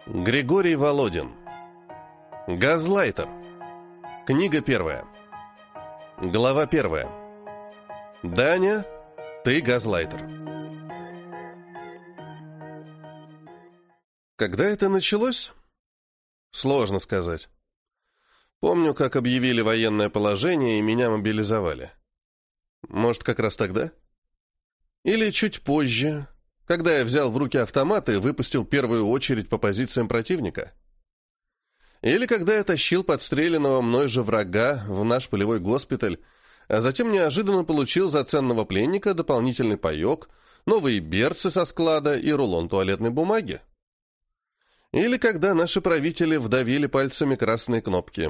Григорий Володин. Газлайтер. Книга первая. Глава первая. Даня, ты газлайтер. Когда это началось? Сложно сказать. Помню, как объявили военное положение и меня мобилизовали. Может, как раз тогда? Или чуть позже, когда я взял в руки автомат и выпустил первую очередь по позициям противника? Или когда я тащил подстреленного мной же врага в наш полевой госпиталь, а затем неожиданно получил за ценного пленника дополнительный паек, новые берцы со склада и рулон туалетной бумаги? Или когда наши правители вдавили пальцами красные кнопки?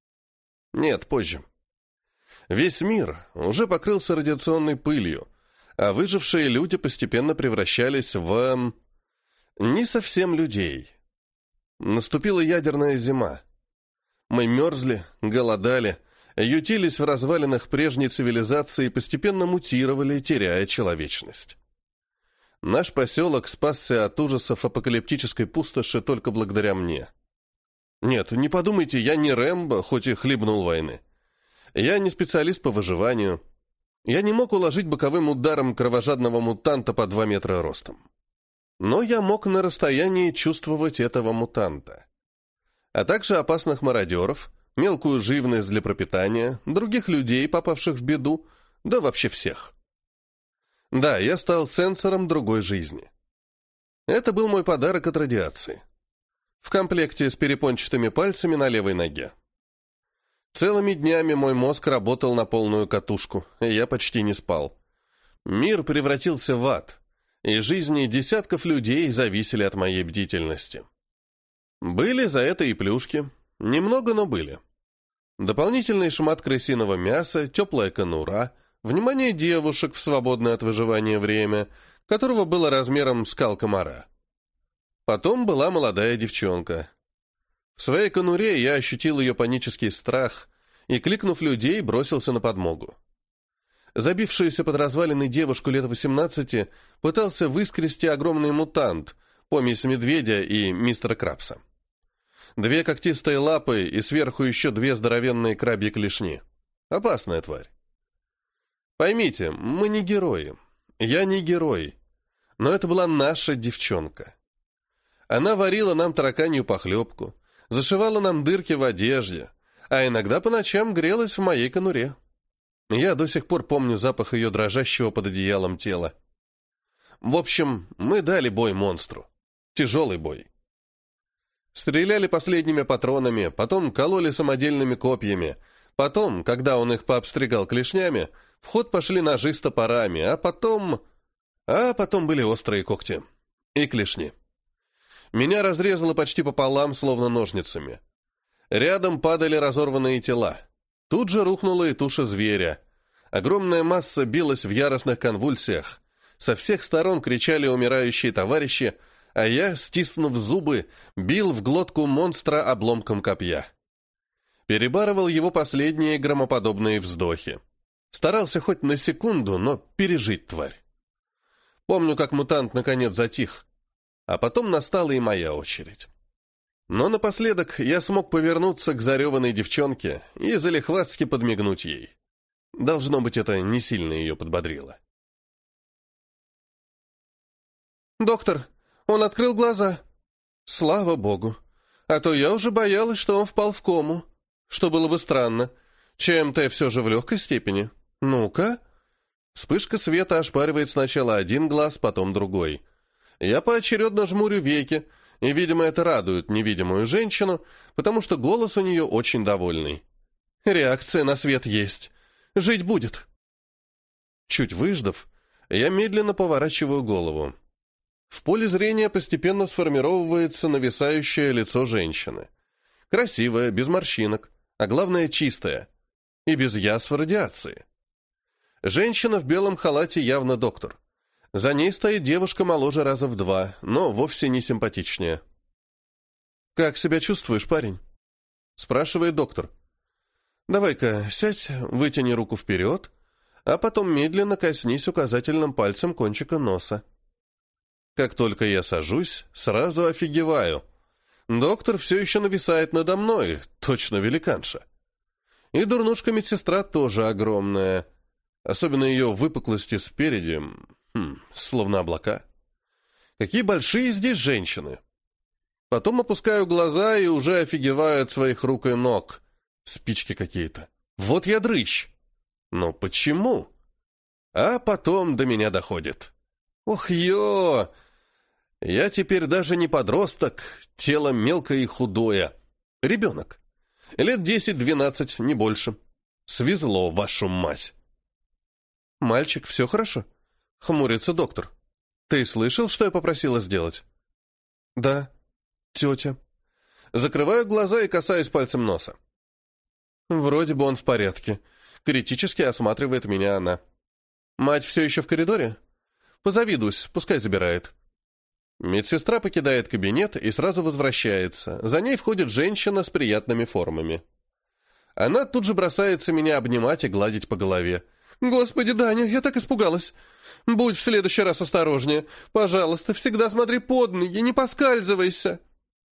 Нет, позже. Весь мир уже покрылся радиационной пылью, а выжившие люди постепенно превращались в... не совсем людей. Наступила ядерная зима. Мы мерзли, голодали, ютились в развалинах прежней цивилизации и постепенно мутировали, теряя человечность. Наш поселок спасся от ужасов апокалиптической пустоши только благодаря мне. Нет, не подумайте, я не Рэмбо, хоть и хлебнул войны. Я не специалист по выживанию. Я не мог уложить боковым ударом кровожадного мутанта по 2 метра ростом. Но я мог на расстоянии чувствовать этого мутанта. А также опасных мародеров, мелкую живность для пропитания, других людей, попавших в беду, да вообще всех. Да, я стал сенсором другой жизни. Это был мой подарок от радиации. В комплекте с перепончатыми пальцами на левой ноге. Целыми днями мой мозг работал на полную катушку, и я почти не спал. Мир превратился в ад, и жизни десятков людей зависели от моей бдительности. Были за это и плюшки. Немного, но были. Дополнительный шмат крысиного мяса, теплая конура, внимание девушек в свободное от выживания время, которого было размером скал комара. Потом была молодая девчонка. В своей конуре я ощутил ее панический страх и, кликнув людей, бросился на подмогу. Забившуюся под развалины девушку лет 18 пытался выскрести огромный мутант, помесь медведя и мистера Крабса. 2 когтистые лапы и сверху еще 2 здоровенные крабьи клешни. Опасная тварь. Поймите, мы не герои. Я не герой. Но это была наша девчонка. Она варила нам тараканью похлебку, зашивала нам дырки в одежде, а иногда по ночам грелась в моей конуре. Я до сих пор помню запах ее дрожащего под одеялом тела. В общем, мы дали бой монстру. Тяжелый бой. Стреляли последними патронами, потом кололи самодельными копьями, потом, когда он их пообстригал клешнями, в ход пошли ножи с топорами, а потом были острые когти. И клешни. Меня разрезало почти пополам, словно ножницами. Рядом падали разорванные тела. Тут же рухнула и туша зверя. Огромная масса билась в яростных конвульсиях. Со всех сторон кричали умирающие товарищи, а я, стиснув зубы, бил в глотку монстра обломком копья. Перебарывал его последние громоподобные вздохи. Старался хоть на секунду, но пережить тварь. Помню, как мутант наконец затих. А потом настала и моя очередь. Но напоследок я смог повернуться к зареванной девчонке и залихватски подмигнуть ей. Должно быть, это не сильно ее подбодрило. «Доктор, он открыл глаза!» «Слава богу! А то я уже боялась, что он впал в кому. Что было бы странно. ЧМТ все же в легкой степени. Ну-ка!» Вспышка света ошпаривает сначала один глаз, потом другой. Я поочередно жмурю веки, и, видимо, это радует невидимую женщину, потому что голос у нее очень довольный. «Реакция на свет есть. Жить будет». Чуть выждав, я медленно поворачиваю голову. В поле зрения постепенно сформировывается нависающее лицо женщины. Красивое, без морщинок, а главное чистое. И без язв радиации. Женщина в белом халате явно доктор. За ней стоит девушка моложе раза в 2, но вовсе не симпатичнее. «Как себя чувствуешь, парень?» спрашивает доктор. «Давай-ка сядь, вытяни руку вперед, а потом медленно коснись указательным пальцем кончика носа». Как только я сажусь, сразу офигеваю. Доктор все еще нависает надо мной, точно великанша. И дурнушка-медсестра тоже огромная. Особенно ее выпуклости спереди, словно облака. Какие большие здесь женщины. Потом опускаю глаза и уже офигеваю от своих рук и ног. Спички какие-то. Вот я дрыщ. Но почему? А потом до меня доходит. Ох, ё! Я теперь даже не подросток, тело мелкое и худое. Ребенок. Лет 10-12, не больше. Свезло, вашу мать. «Мальчик, все хорошо?» — хмурится доктор. «Ты слышал, что я попросила сделать?» «Да, тетя». Закрываю глаза и касаюсь пальцем носа. Вроде бы он в порядке. Критически осматривает меня она. «Мать все еще в коридоре?» «Позавидуюсь, пускай забирает». Медсестра покидает кабинет и сразу возвращается. За ней входит женщина с приятными формами. Она тут же бросается меня обнимать и гладить по голове. «Господи, Даня, я так испугалась! Будь в следующий раз осторожнее. Пожалуйста, всегда смотри под ноги, не поскальзывайся!»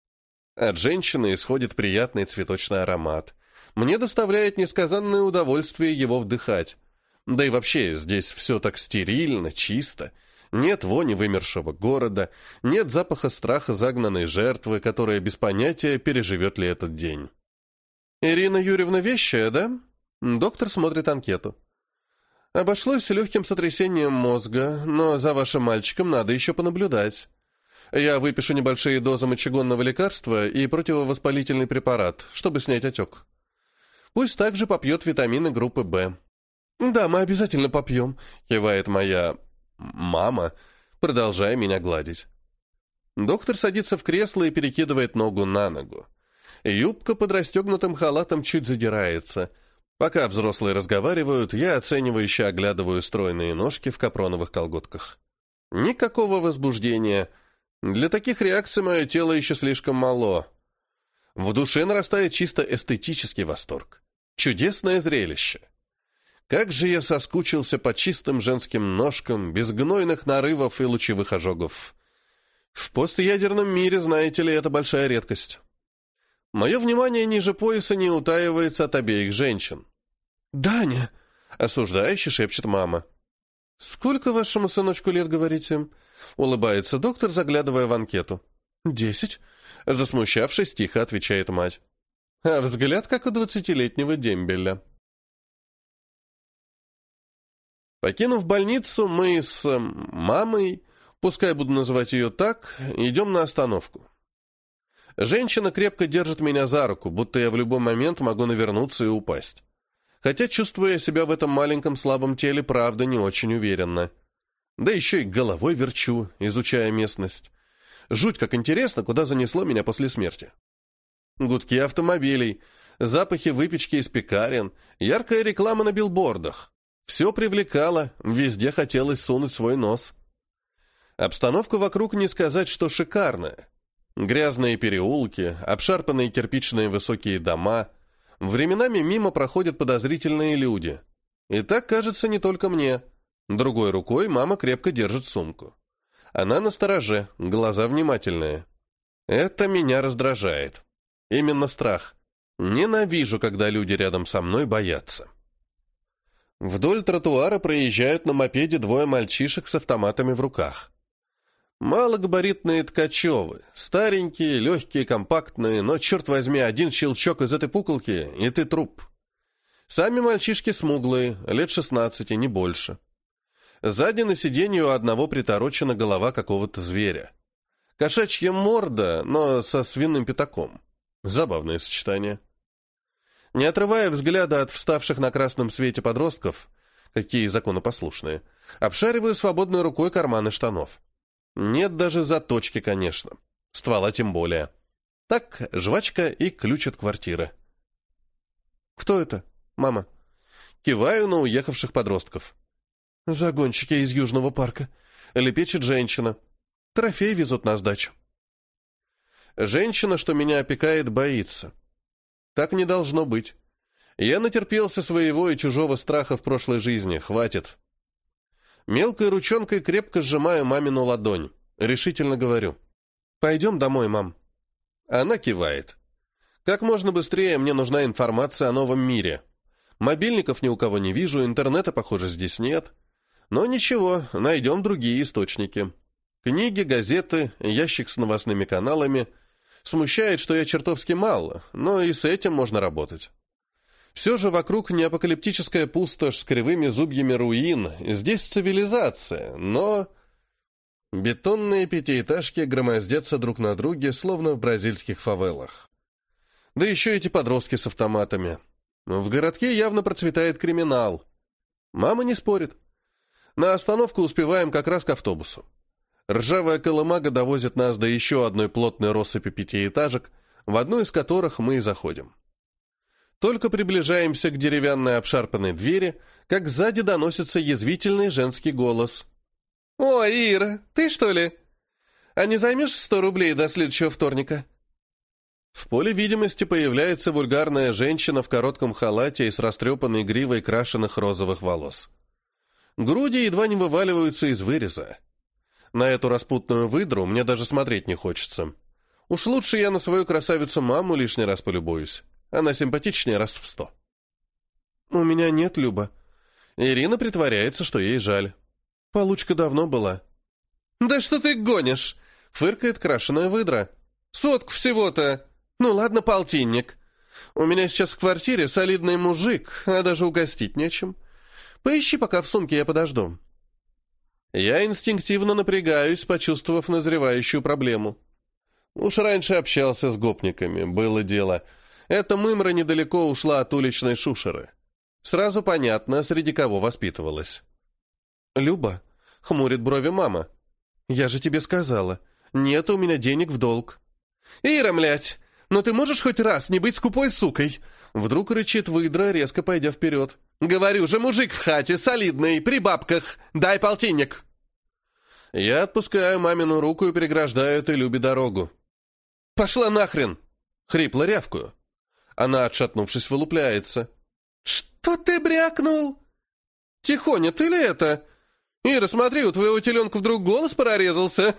От женщины исходит приятный цветочный аромат. Мне доставляет несказанное удовольствие его вдыхать. Да и вообще, здесь все так стерильно, чисто. Нет вони вымершего города, нет запаха страха загнанной жертвы, которая без понятия, переживет ли этот день. «Ирина Юрьевна вещая, да?» Доктор смотрит анкету. «Обошлось легким сотрясением мозга, но за вашим мальчиком надо еще понаблюдать. Я выпишу небольшие дозы мочегонного лекарства и противовоспалительный препарат, чтобы снять отек. Пусть также попьет витамины группы В». «Да, мы обязательно попьем», — кивает моя мама, продолжая меня гладить. Доктор садится в кресло и перекидывает ногу на ногу. Юбка под расстегнутым халатом чуть задирается. Пока взрослые разговаривают, я оценивающе оглядываю стройные ножки в капроновых колготках. Никакого возбуждения. Для таких реакций мое тело еще слишком мало. В душе нарастает чисто эстетический восторг. Чудесное зрелище. Как же я соскучился по чистым женским ножкам, без гнойных нарывов и лучевых ожогов. В постядерном мире, знаете ли, это большая редкость. Мое внимание ниже пояса не утаивается от обеих женщин. «Даня!» — осуждающе шепчет мама. «Сколько вашему сыночку лет, говорите?» — улыбается доктор, заглядывая в анкету. 10. Засмущавшись, тихо отвечает мать. А взгляд, как у 20-летнего дембеля. Покинув больницу, мы с мамой, пускай буду называть ее так, идем на остановку. Женщина крепко держит меня за руку, будто я в любой момент могу навернуться и упасть. Хотя, чувствуя себя в этом маленьком слабом теле, правда, не очень уверенно. Да еще и головой верчу, изучая местность. Жуть, как интересно, куда занесло меня после смерти. Гудки автомобилей, запахи выпечки из пекарен, яркая реклама на билбордах. Все привлекало, везде хотелось сунуть свой нос. Обстановка вокруг не сказать, что шикарная. Грязные переулки, обшарпанные кирпичные высокие дома. Временами мимо проходят подозрительные люди. И так кажется не только мне. Другой рукой мама крепко держит сумку. Она настороже, глаза внимательные. Это меня раздражает. Именно страх. Ненавижу, когда люди рядом со мной боятся. Вдоль тротуара проезжают на мопеде двое мальчишек с автоматами в руках. Малогабаритные Ткачевы, старенькие, легкие, компактные, но, черт возьми, один щелчок из этой пуколки, и ты труп. Сами мальчишки смуглые, лет 16, не больше. Сзади на сиденье у одного приторочена голова какого-то зверя. Кошачья морда, но со свиным пятаком. Забавное сочетание. Не отрывая взгляда от вставших на красном свете подростков, какие законопослушные, обшариваю свободной рукой карманы штанов. Нет даже заточки, конечно. Ствола тем более. Так, жвачка и ключ от квартиры. «Кто это, мама?» Киваю на уехавших подростков. «Загонщики из Южного парка», — лепечет женщина. «Трофей везут на сдачу». Женщина, что меня опекает, боится. Так не должно быть. Я натерпелся своего и чужого страха в прошлой жизни. Хватит. Мелкой ручонкой крепко сжимаю мамину ладонь. Решительно говорю. «Пойдем домой, мам». Она кивает. Как можно быстрее мне нужна информация о новом мире. Мобильников ни у кого не вижу, интернета, похоже, здесь нет. Но ничего, найдем другие источники. Книги, газеты, ящик с новостными каналами. Смущает, что я чертовски мало, но и с этим можно работать. Все же вокруг не апокалиптическая пустошь с кривыми зубьями руин. Здесь цивилизация, но... Бетонные пятиэтажки громоздятся друг на друге, словно в бразильских фавелах. Да еще эти подростки с автоматами. В городке явно процветает криминал. Мама не спорит. На остановку успеваем как раз к автобусу. Ржавая колымага довозит нас до еще одной плотной россыпи пятиэтажек, в одну из которых мы и заходим. Только приближаемся к деревянной обшарпанной двери, как сзади доносится язвительный женский голос. «Ой, Ира, ты что ли? А не займешь 100 рублей до следующего вторника?» В поле видимости появляется вульгарная женщина в коротком халате и с растрепанной гривой крашеных розовых волос. Груди едва не вываливаются из выреза. На эту распутную выдру мне даже смотреть не хочется. Уж лучше я на свою красавицу-маму лишний раз полюбуюсь. Она симпатичнее раз в 100. «У меня нет, Люба». Ирина притворяется, что ей жаль. Получка давно была. «Да что ты гонишь?» — фыркает крашеная выдра. «100 всего-то. Ну ладно, полтинник. У меня сейчас в квартире солидный мужик, а даже угостить нечем. Поищи пока в сумке, я подожду». Я инстинктивно напрягаюсь, почувствовав назревающую проблему. Уж раньше общался с гопниками, было дело. Эта мымра недалеко ушла от уличной шушеры. Сразу понятно, среди кого воспитывалась. «Люба», — хмурит брови мама, — «я же тебе сказала, нет у меня денег в долг». «Ира, млядь, но ты можешь хоть раз не быть скупой сукой?» Вдруг рычит выдра, резко пойдя вперед. «Говорю же, мужик в хате, солидный, при бабках. Дай полтинник». Я отпускаю мамину руку и преграждаю этой Любе дорогу. «Пошла нахрен!» — хрипло рявкую. Она, отшатнувшись, вылупляется. «Что ты брякнул?» «Тихоня, ты ли это? Ира, смотри, у твоего теленка вдруг голос прорезался».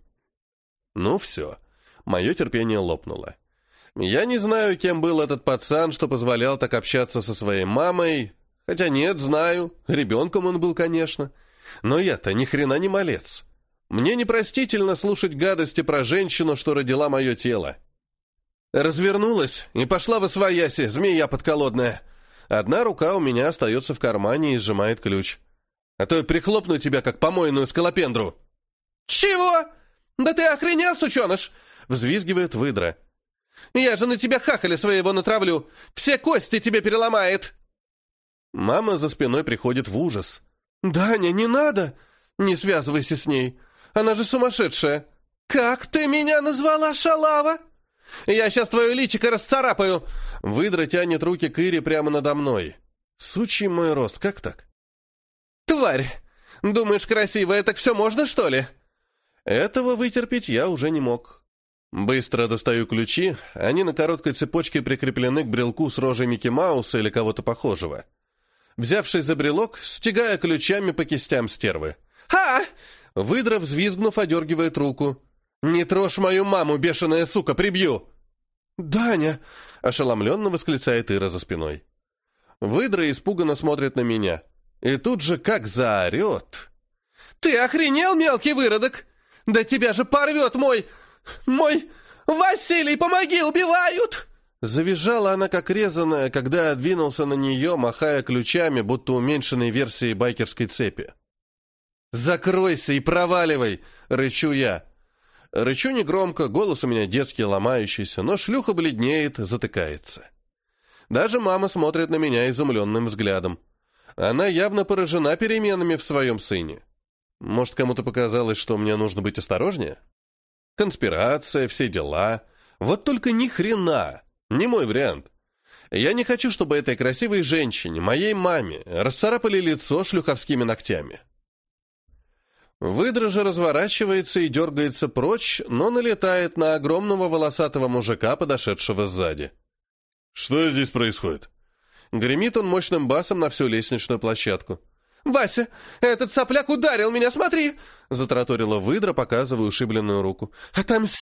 Ну все, мое терпение лопнуло. Я не знаю, кем был этот пацан, что позволял так общаться со своей мамой. Хотя нет, знаю, ребенком он был, конечно. Но я-то ни хрена не малец. Мне непростительно слушать гадости про женщину, что родила мое тело. Развернулась и пошла восвояси, змея подколодная. Одна рука у меня остается в кармане и сжимает ключ. А то я прихлопну тебя, как помойную скалопендру. «Чего? Да ты охренел, сученыш!» — взвизгивает выдра. «Я же на тебя хахаля своего натравлю! Все кости тебе переломает!» Мама за спиной приходит в ужас. «Даня, не надо! Не связывайся с ней! Она же сумасшедшая!» «Как ты меня назвала, шалава? Я сейчас твое личико расцарапаю!» Выдра тянет руки к Ире прямо надо мной. Сучий мой рост, как так? «Тварь! Думаешь, красивая, так все можно, что ли?» Этого вытерпеть я уже не мог. Быстро достаю ключи, они на короткой цепочке прикреплены к брелку с рожей Микки Мауса или кого-то похожего. Взявшись за брелок, стягая ключами по кистям стервы. «Ха!» Выдра, взвизгнув, одергивает руку. «Не трожь мою маму, бешеная сука, прибью!» «Даня!» — ошеломленно восклицает Ира за спиной. Выдра испуганно смотрит на меня. И тут же как заорет. «Ты охренел, мелкий выродок? Да тебя же порвет мой... Василий, помоги, убивают!» Завизжала она как резаная, когда я двинулся на нее, махая ключами, будто уменьшенной версией байкерской цепи. «Закройся и проваливай!» — рычу я. Рычу негромко, голос у меня детский, ломающийся, но шлюха бледнеет, затыкается. Даже мама смотрит на меня изумленным взглядом. Она явно поражена переменами в своем сыне. Может, кому-то показалось, что мне нужно быть осторожнее? Конспирация, все дела. Вот только ни хрена. Не мой вариант. Я не хочу, чтобы этой красивой женщине, моей маме, расцарапали лицо шлюховскими ногтями. Выдра же разворачивается и дергается прочь, но налетает на огромного волосатого мужика, подошедшего сзади. «Что здесь происходит?» Гремит он мощным басом на всю лестничную площадку. «Вася, этот сопляк ударил меня, смотри!» Затараторила выдра, показывая ушибленную руку. «Отомсти